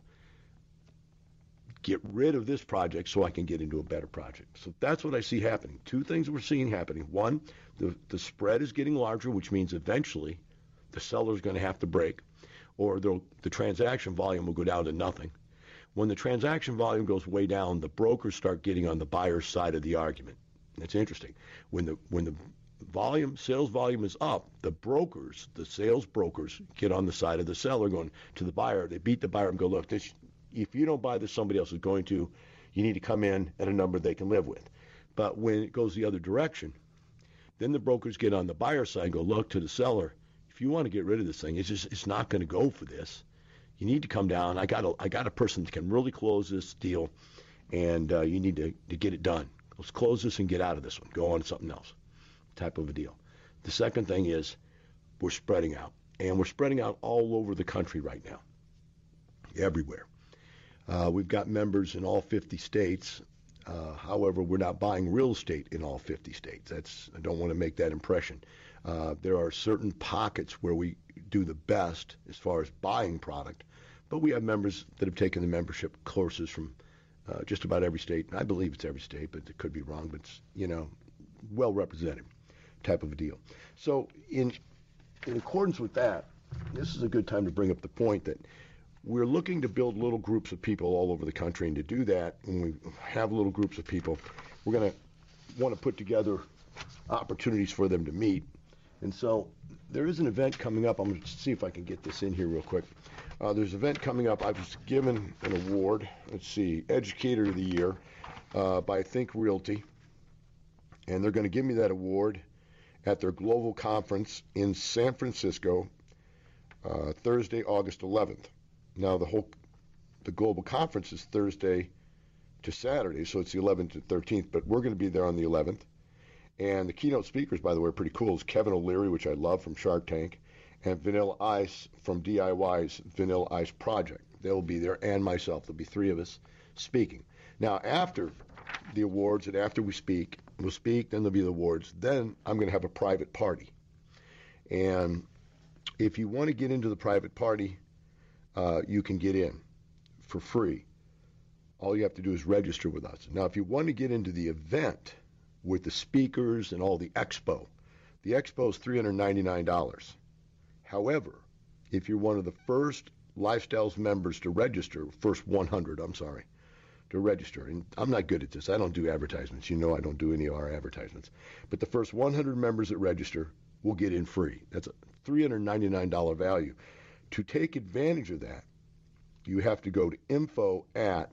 get rid of this project so I can get into a better project. So that's what I see happening. Two things we're seeing happening. One, the, the spread is getting larger, which means eventually the seller's going to have to break, or the transaction volume will go down to nothing. When the transaction volume goes way down, the brokers start getting on the buyer's side of the argument. That's interesting. When the when the volume, sales volume is up, the brokers, the sales brokers, get on the side of the seller, going to the buyer. They beat the buyer and go, look, this, if you don't buy this, somebody else is going to. You need to come in at a number they can live with. But when it goes the other direction, then the brokers get on the buyer side and go, look, to the seller, if you want to get rid of this thing, it's just it's not going to go for this. You need to come down. I got a I got a person that can really close this deal, and uh, you need to, to get it done. Let's close this and get out of this one. Go on to something else, type of a deal. The second thing is we're spreading out, and we're spreading out all over the country right now, everywhere. Uh, we've got members in all fifty states. Uh, however, we're not buying real estate in all fifty states. That's I don't want to make that impression. Uh, there are certain pockets where we do the best as far as buying product, but we have members that have taken the membership courses from uh, just about every state. And I believe it's every state, but it could be wrong. But it's, you know, well represented, type of a deal. So in in accordance with that, this is a good time to bring up the point that we're looking to build little groups of people all over the country, and to do that, when we have little groups of people, we're going to want to put together opportunities for them to meet. And so there is an event coming up. I'm going to see if I can get this in here real quick. Uh, there's an event coming up. I was given an award. Let's see, Educator of the Year uh, by Think Realty. And they're going to give me that award at their global conference in San Francisco, uh, Thursday, August eleventh. Now, the whole the global conference is Thursday to Saturday, so it's the eleventh to thirteenth, but we're going to be there on the eleventh. And the keynote speakers, by the way, are pretty cool. Is Kevin O'Leary, which I love, from Shark Tank, and Vanilla Ice from D I Y's Vanilla Ice Project. They'll be there, and myself. There'll be three of us speaking. Now, after the awards and after we speak, we'll speak, then there'll be the awards. Then I'm going to have a private party. And if you want to get into the private party, uh, you can get in for free. All you have to do is register with us. Now, if you want to get into the event with the speakers and all the expo, the expo is three hundred ninety-nine dollars. However, if you're one of the first Lifestyles members to register, first one hundred, I'm sorry, to register, and I'm not good at this. I don't do advertisements. You know I don't do any of our advertisements. But the first one hundred members that register will get in free. That's a three hundred ninety-nine dollars value. To take advantage of that, you have to go to info at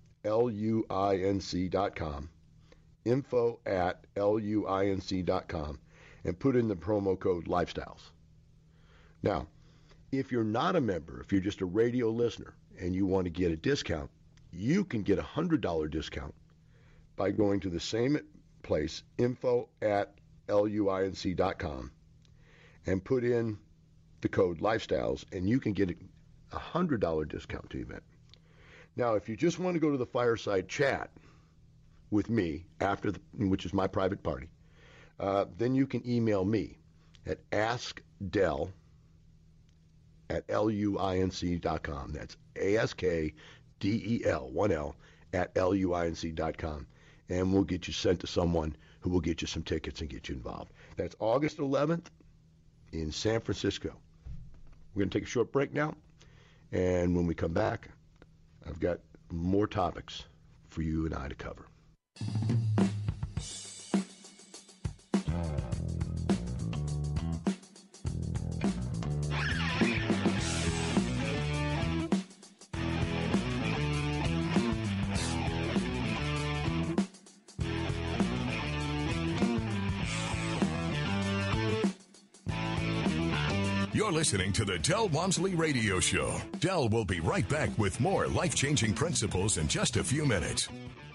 luinc dot com, info at luinc dot com, and put in the promo code Lifestyles. Now, if you're not a member, if you're just a radio listener and you want to get a discount, you can get a one hundred dollars discount by going to the same place, info at luinc dot com, and put in the code Lifestyles, and you can get a one hundred dollars discount to the event. Now, if you just want to go to the fireside chat with me, after the, which is my private party, uh, then you can email me at askdell at luinc dot com. That's A S K D E L, one L, at luinc dot com. And we'll get you sent to someone who will get you some tickets and get you involved. That's August eleventh in San Francisco. We're going to take a short break now. And when we come back, I've got more topics for you and I to cover. You're listening to the Del Walmsley Radio Show. Del will be right back with more life-changing principles in just a few minutes.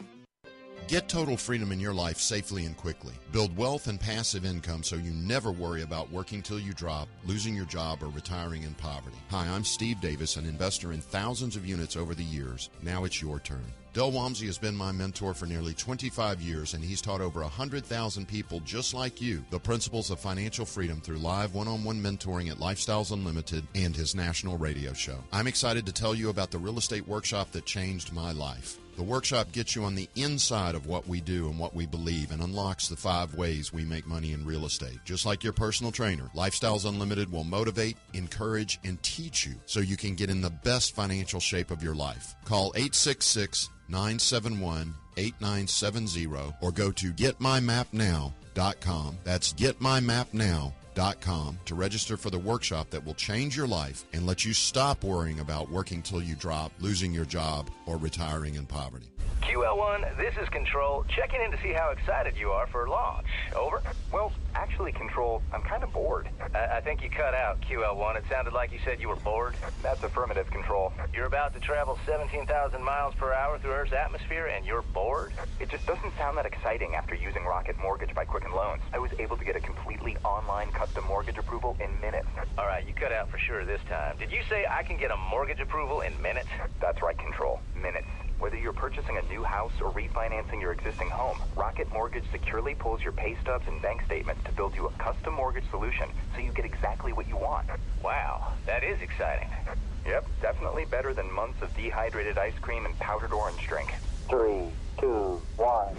Get total freedom in your life safely and quickly. Build wealth and passive income so you never worry about working till you drop, losing your job, or retiring in poverty. Hi, I'm Steve Davis, an investor in thousands of units over the years. Now it's your turn. Del Walmsley has been my mentor for nearly twenty-five years, and he's taught over one hundred thousand people just like you the principles of financial freedom through live one-on-one mentoring at Lifestyles Unlimited and his national radio show. I'm excited to tell you about the real estate workshop that changed my life. The workshop gets you on the inside of what we do and what we believe and unlocks the five ways we make money in real estate. Just like your personal trainer, Lifestyles Unlimited will motivate, encourage, and teach you so you can get in the best financial shape of your life. Call eight six six, nine seven one, eight nine seven zero or go to get my map now dot com. That's get my map now dot com to register for the workshop that will change your life and let you stop worrying about working till you drop, losing your job, or retiring in poverty. Q L one, this is Control, checking in to see how excited you are for launch. Over? Well, actually, Control, I'm kind of bored. I, I think you cut out, Q L one. It sounded like you said you were bored. That's affirmative, Control. You're about to travel seventeen thousand miles per hour through Earth's atmosphere, and you're bored? It just doesn't sound that exciting after using Rocket Mortgage by Quicken Loans. I was able to get a completely online custom mortgage approval in minutes. All right, you cut out for sure this time. Did you say I can get a mortgage approval in minutes? That's right, Control. Minutes. Whether you're purchasing a new house or refinancing your existing home, Rocket Mortgage securely pulls your pay stubs and bank statements to build you a custom mortgage solution so you get exactly what you want. Wow, that is exciting. Yep, definitely better than months of dehydrated ice cream and powdered orange drink. Three, two, one.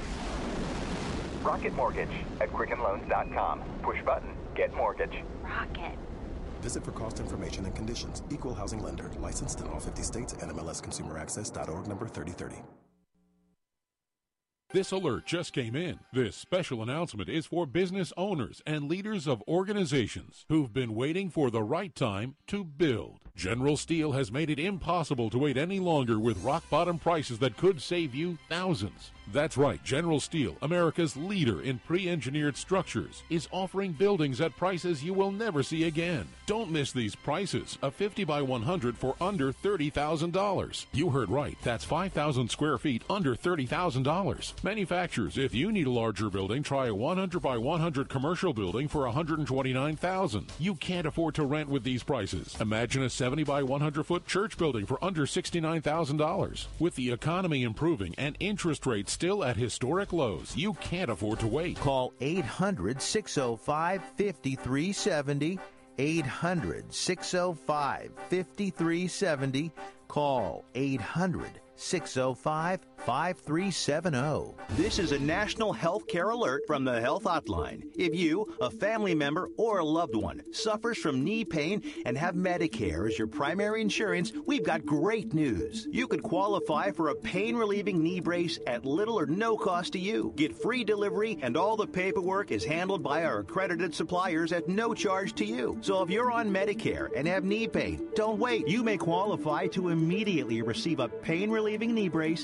Rocket Mortgage at quicken loans dot com. Push button, get mortgage. Rocket. Visit for cost information and conditions. Equal housing lender. Licensed in all fifty states. N M L S consumer access dot org number thirty thirty. This alert just came in. This special announcement is for business owners and leaders of organizations who've been waiting for the right time to build. General Steel has made it impossible to wait any longer with rock-bottom prices that could save you thousands. That's right, General Steel, America's leader in pre-engineered structures, is offering buildings at prices you will never see again. Don't miss these prices. A fifty by one hundred for under thirty thousand dollars. You heard right. That's five thousand square feet under thirty thousand dollars. Manufacturers, if you need a larger building, try a one hundred by one hundred commercial building for one hundred twenty-nine thousand dollars. You can't afford to rent with these prices. Imagine a seventy by one hundred foot church building for under sixty-nine thousand dollars. With the economy improving and interest rates still at historic lows, you can't afford to wait. Call eight hundred, six oh five, five three seven oh. eight hundred, six oh five, five three seven oh. Call eight hundred, six oh five, five three seven oh. This is a national health care alert from the Health Hotline. If you, a family member, or a loved one suffers from knee pain and have Medicare as your primary insurance, we've got great news. You could qualify for a pain-relieving knee brace at little or no cost to you. Get free delivery, and all the paperwork is handled by our accredited suppliers at no charge to you. So if you're on Medicare and have knee pain, don't wait. You may qualify to immediately receive a pain-relieving knee brace at little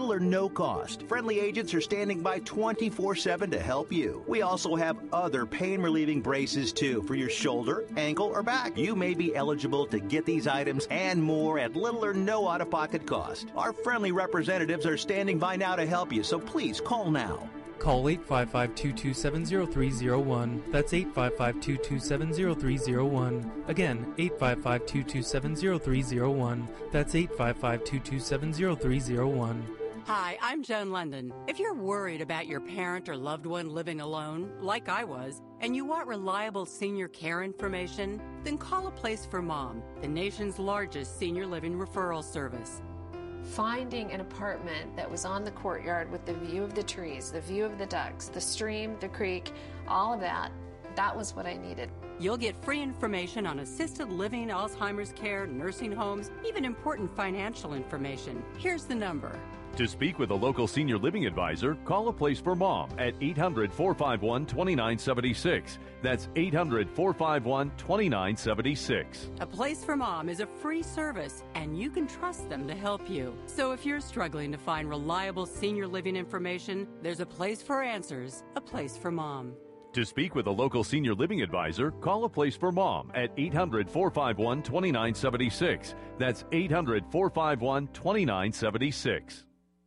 little or no cost. Friendly agents are standing by twenty-four seven to help you. We also have other pain-relieving braces, too, for your shoulder, ankle, or back. You may be eligible to get these items and more at little or no out-of-pocket cost. Our friendly representatives are standing by now to help you, so please call now. Call eight five five, two two seven, zero three zero one. That's eight five five, two two seven, zero three zero one. Again, eight five five, two two seven, zero three zero one. That's eight five five, two two seven, zero three zero one. Hi, I'm Joan London. If you're worried about your parent or loved one living alone, like I was, and you want reliable senior care information, then call A Place for Mom, the nation's largest senior living referral service. Finding an apartment that was on the courtyard with the view of the trees, the view of the ducks, the stream, the creek, all of that, that was what I needed. You'll get free information on assisted living, Alzheimer's care, nursing homes, even important financial information. Here's the number. To speak with a local senior living advisor, call A Place for Mom at eight hundred, four five one, two nine seven six. That's eight hundred, four five one, two nine seven six. A Place for Mom is a free service, and you can trust them to help you. So if you're struggling to find reliable senior living information, there's a place for answers, A Place for Mom. To speak with a local senior living advisor, call A Place for Mom at eight hundred, four five one, two nine seven six. That's eight hundred, four five one, two nine seven six.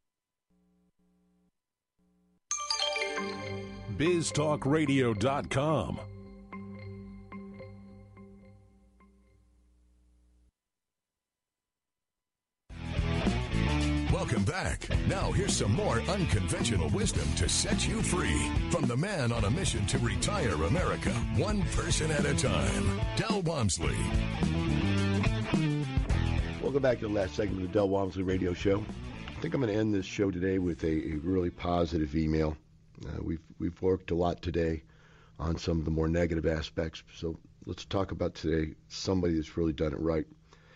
biz talk radio dot com. Welcome back. Now here's some more unconventional wisdom to set you free from the man on a mission to retire America, one person at a time, Del Walmsley. Welcome back to the last segment of the Del Walmsley Radio Show. I think I'm going to end this show today with a, a really positive email. Uh, we've we've worked a lot today on some of the more negative aspects, so let's talk about today somebody that's really done it right.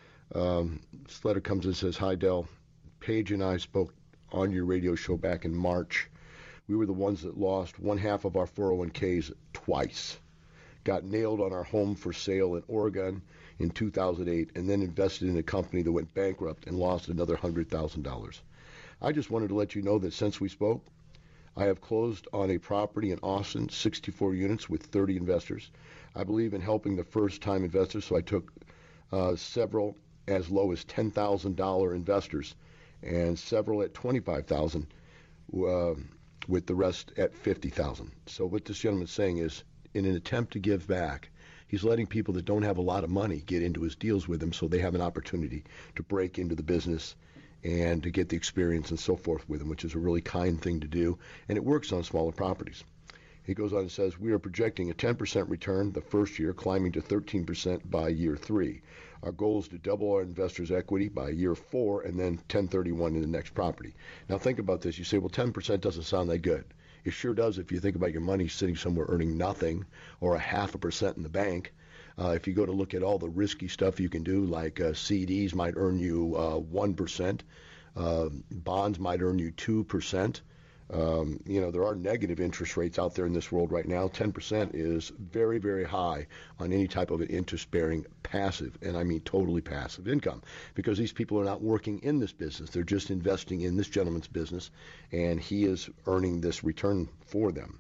Um, this letter comes in and says, "Hi, Del. Paige and I spoke on your radio show back in March. We were the ones that lost one half of our four oh one k's twice. Got nailed on our home for sale in Oregon in two thousand eight, and then invested in a company that went bankrupt and lost another one hundred thousand dollars. I just wanted to let you know that since we spoke, I have closed on a property in Austin, sixty-four units with thirty investors. I believe in helping the first-time investors, so I took uh, several as low as ten thousand dollars investors and several at twenty-five thousand dollars, uh, with the rest at fifty thousand dollars. So what this gentleman's saying is, in an attempt to give back, he's letting people that don't have a lot of money get into his deals with him so they have an opportunity to break into the business and to get the experience and so forth with him, which is a really kind thing to do, and it works on smaller properties. He goes on and says, we are projecting a ten percent return the first year, climbing to thirteen percent by year three. Our goal is to double our investors' equity by year four and then ten thirty-one in the next property. Now think about this. You say, well, ten percent doesn't sound that good. It sure does if you think about your money sitting somewhere earning nothing or a half a percent in the bank. Uh, if you go to look at all the risky stuff you can do, like uh, C Ds might earn you uh, one percent, uh, bonds might earn you two percent. Um, you know, there are negative interest rates out there in this world right now. ten percent is very, very high on any type of an interest-bearing passive, and I mean totally passive income, because these people are not working in this business. They're just investing in this gentleman's business, and he is earning this return for them.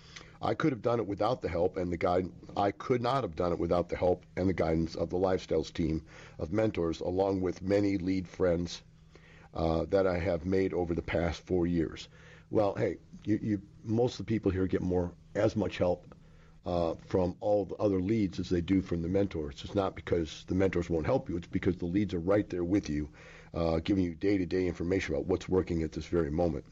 I could have done it without the help and the guide. I could not have done it without the help and the guidance of the Lifestyles team of mentors, along with many lead friends uh, that I have made over the past four years. Well, hey, you, you, most of the people here get more, as much help uh, from all the other leads as they do from the mentors. It's not because the mentors won't help you. It's because the leads are right there with you, uh, giving you day-to-day information about what's working at this very moment.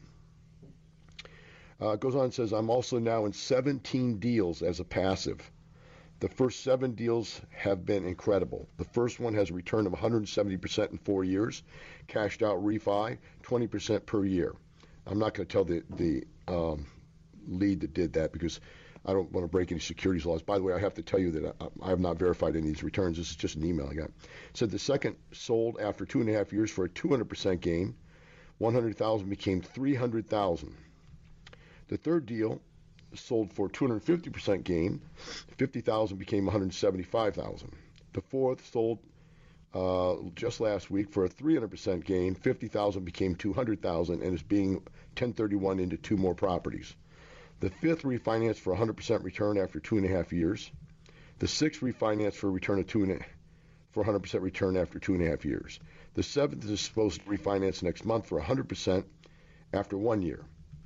Uh, it goes on and says, I'm also now in seventeen deals as a passive. The first seven deals have been incredible. The first one has a return of one hundred seventy percent in four years, cashed out refi, twenty percent per year. I'm not going to tell the, the um, lead that did that because I don't want to break any securities laws. By the way, I have to tell you that I, I have not verified any of these returns. This is just an email I got. It said the second sold after two and a half years for a two hundred percent gain. one hundred thousand became three hundred thousand. The third deal sold for two hundred fifty percent gain. fifty thousand became one hundred seventy-five thousand. The fourth sold uh, just last week for a three hundred percent gain. fifty thousand became two hundred thousand and is being ten thirty-one into two more properties. The fifth refinanced for one hundred percent return after two and a half years. The sixth refinanced for a return of two and a, for one hundred percent return after two and a half years. The seventh is supposed to refinance next month for one hundred percent after one year.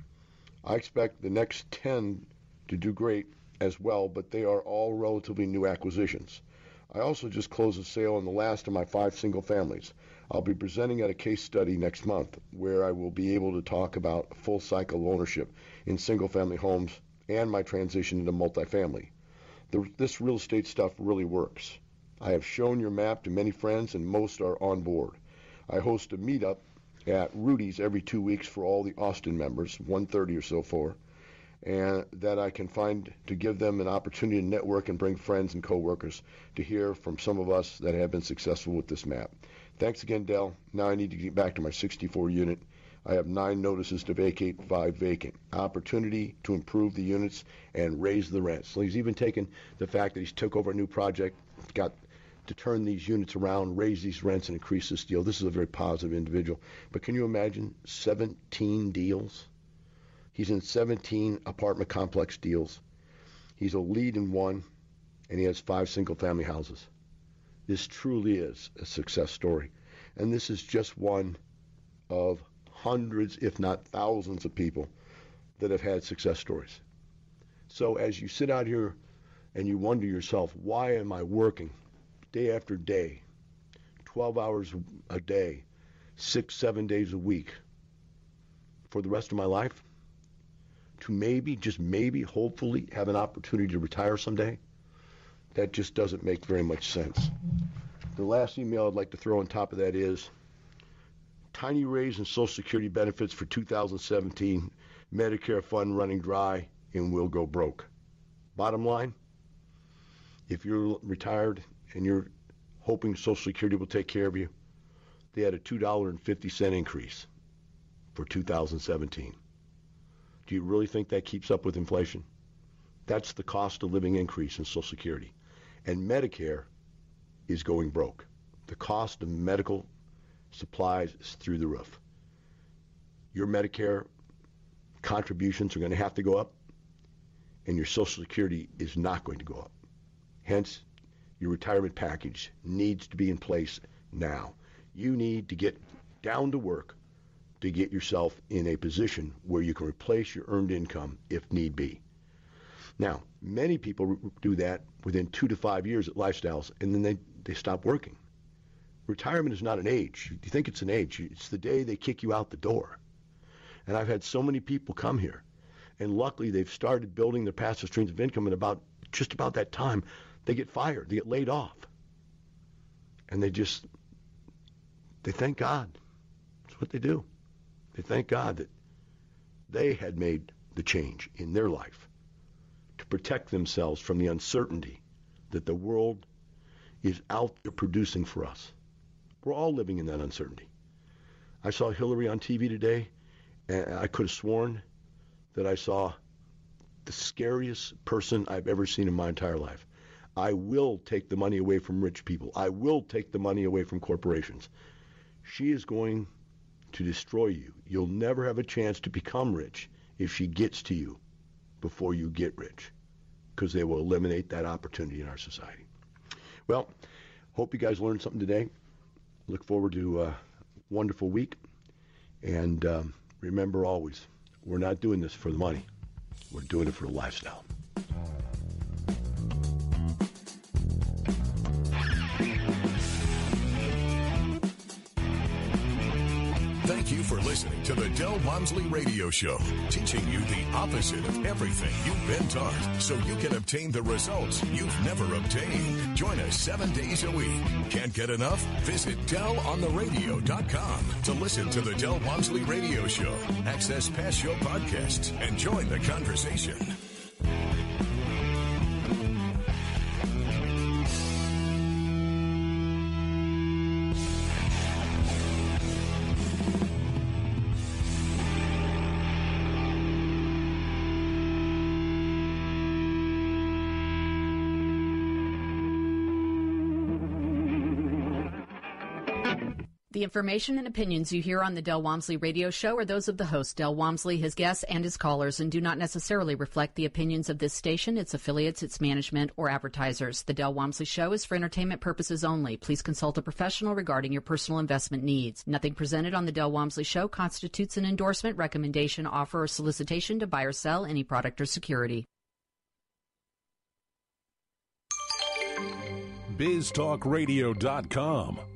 I expect the next ten to do great as well, but they are all relatively new acquisitions. I also just closed a sale on the last of my five single families. I'll be presenting at a case study next month where I will be able to talk about full cycle ownership in single family homes and my transition into multifamily. The, this real estate stuff really works. I have shown your map to many friends and most are on board. I host a meetup at Rudy's every two weeks for all the Austin members, one thirty or so for, and that I can find to give them an opportunity to network and bring friends and coworkers to hear from some of us that have been successful with this map. Thanks again, Del. Now I need to get back to my sixty-four unit. I have nine notices to vacate, five vacant. Opportunity to improve the units and raise the rents. So he's even taken the fact that he's took over a new project, got to turn these units around, raise these rents, and increase this deal. This is a very positive individual. But can you imagine seventeen deals? He's in seventeen apartment complex deals. He's a lead in one, and he has five single-family houses. This truly is a success story. And this is just one of hundreds, if not thousands, of people that have had success stories. So as you sit out here and you wonder yourself, why am I working day after day, twelve hours a day, six, seven days a week for the rest of my life? To maybe, just maybe, hopefully have an opportunity to retire someday? That just doesn't make very much sense. The last email I'd like to throw on top of that is tiny raise in Social Security benefits for two thousand seventeen, Medicare fund running dry, and we'll go broke. Bottom line, if you're retired and you're hoping Social Security will take care of you, they had a two dollars and fifty cents increase for two thousand seventeen. Do you really think that keeps up with inflation? That's the cost of living increase in Social Security. And Medicare is going broke. The cost of medical supplies is through the roof. Your Medicare contributions are going to have to go up, and your Social Security is not going to go up. Hence, your retirement package needs to be in place now. You need to get down to work to get yourself in a position where you can replace your earned income if need be. Now, many people do that within two to five years at Lifestyles, and then they, they stop working. Retirement is not an age. You think it's an age. It's the day they kick you out the door. And I've had so many people come here, and luckily they've started building their passive streams of income, and about just about that time, they get fired. They get laid off. And they just, they thank God. That's what they do. They thank God that they had made the change in their life to protect themselves from the uncertainty that the world is out there producing for us. We're all living in that uncertainty. I saw Hillary on T V today, and I could have sworn that I saw the scariest person I've ever seen in my entire life. I will take the money away from rich people. I will take the money away from corporations. She is going to destroy you. You'll never have a chance to become rich if she gets to you before you get rich, because they will eliminate that opportunity in our society. Well, hope you guys learned something today. Look forward to a wonderful week. And um, remember always, we're not doing this for the money. We're doing it for the lifestyle. Thank you for listening to the Del Walmsley Radio Show, teaching you the opposite of everything you've been taught so you can obtain the results you've never obtained. Join us seven days a week. Can't get enough? Visit Del On The Radio dot com to listen to the Del Walmsley Radio Show, access past show podcasts, and join the conversation. The information and opinions you hear on the Del Walmsley Radio Show are those of the host, Del Walmsley, his guests, and his callers, and do not necessarily reflect the opinions of this station, its affiliates, its management, or advertisers. The Del Walmsley Show is for entertainment purposes only. Please consult a professional regarding your personal investment needs. Nothing presented on the Del Walmsley Show constitutes an endorsement, recommendation, offer, or solicitation to buy or sell any product or security. biz talk radio dot com